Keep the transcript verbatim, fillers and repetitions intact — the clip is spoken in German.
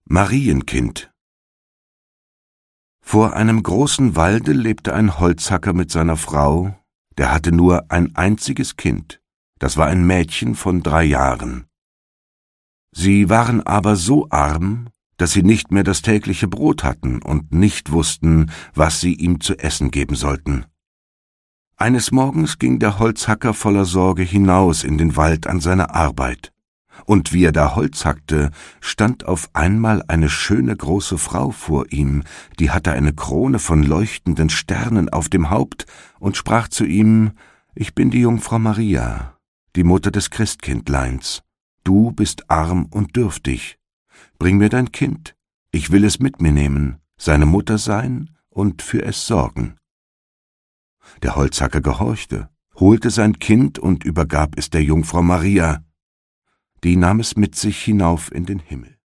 Marienkind. Vor einem großen Walde lebte ein Holzhacker mit seiner Frau, der hatte nur ein einziges Kind, das war ein Mädchen von drei Jahren. Sie waren aber so arm, dass sie nicht mehr das tägliche Brot hatten und nicht wussten, was sie ihm zu essen geben sollten. Eines Morgens ging der Holzhacker voller Sorge hinaus in den Wald an seine Arbeit. Und wie er da Holz hackte, stand auf einmal eine schöne große Frau vor ihm, die hatte eine Krone von leuchtenden Sternen auf dem Haupt und sprach zu ihm: »Ich bin die Jungfrau Maria, die Mutter des Christkindleins. Du bist arm und dürftig. Bring mir dein Kind, ich will es mit mir nehmen, seine Mutter sein und für es sorgen.« Der Holzhacker gehorchte, holte sein Kind und übergab es der Jungfrau Maria. Die nahm es mit sich hinauf in den Himmel.